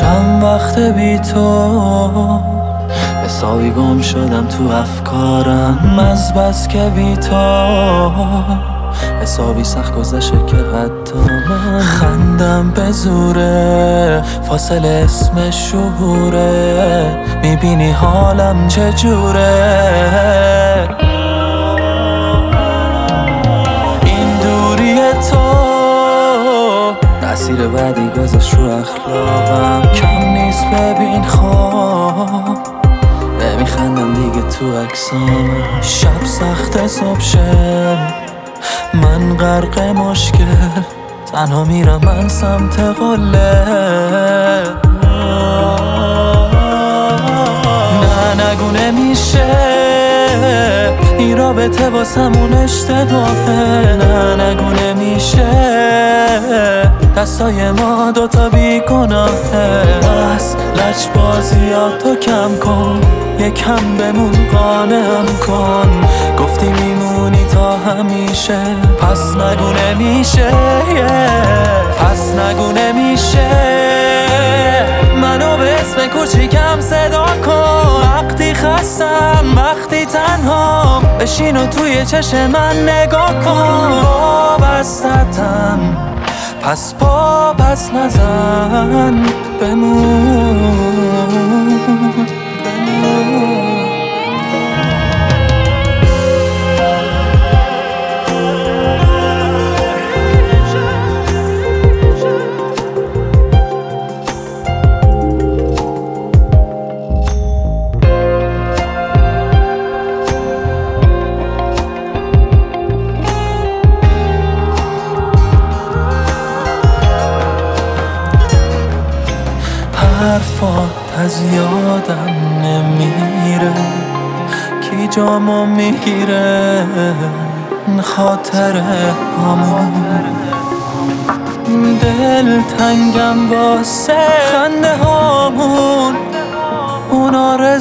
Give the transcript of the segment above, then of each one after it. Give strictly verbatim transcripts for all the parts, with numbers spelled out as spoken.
چند وقت بی تو حسابی گم شدم تو افکارم، از بس که بی تو حسابی سخت گذشته که حتی من خندم به زوره، فاصله اسم شعوره، میبینی حالم چجوره. این دوری تو تأثیر بعدی گذاشت رو اخلاقم، کم نیست ببین خواب نمیخندم دیگه تو عکسام. شب سخت صبح شه من غرق مشکل، تنها میرم من سمت قله. نه نگو نمیشه این رابطه واسمون اشتباهه، نه نگو نمیشه دستای ما دوتا بیگناهه. بس لج بازیاتو کم کن، یکم بمون قانعم کن، گفتی میمونی تا همیشه، پس نگو نمیشه پس نگو نمیشه منو به اسم کوچیکم صدا کن. وقتی خستم وقتی تنهام بشین و توی چشم من نگاه کن. وابستتم پس پا پس نزن، بمون بمون. حرفات از یادم نمیره، کی جامو میگیره خاطره همون. دل تنگم واسه خنده هامون، اون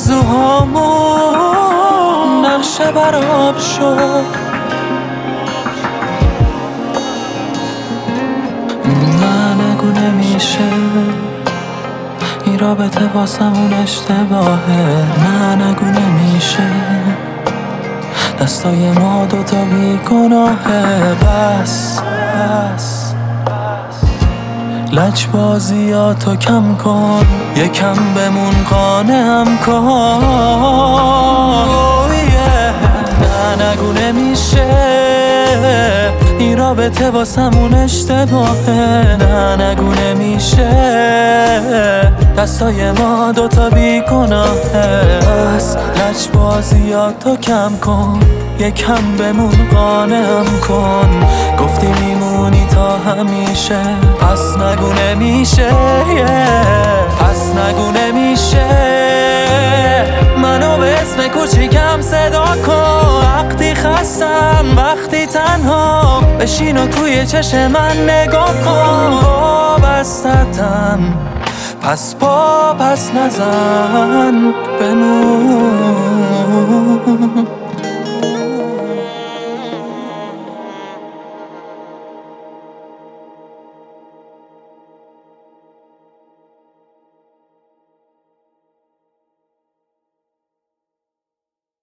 آرزوهامون نقشه براب شد. نه نگو نمیشه این رابطه واسمون اشتباهه، نه نگو نمیشه دستای ما دوتا بیگناهه. بس بس لج بازیاتو کم کن، یکم بمون قانعم کن. نه نگو نمیشه این رابطه واسمون اشتباهه، نه نگو نمیشه دستای ما دوتا بیگناهه. بس لج بازیاتو کم کن، یکم بمون قانعم کن، گفتی میمونی تا همیشه، پس نگو نمیشه پس نگو نمیشه منو به اسم کوچیکم صدا کن. وقتی خستم وقتی تنها بشین و توی چشم من نگاه کن. وابستتم پس پا پس نزن، بمون.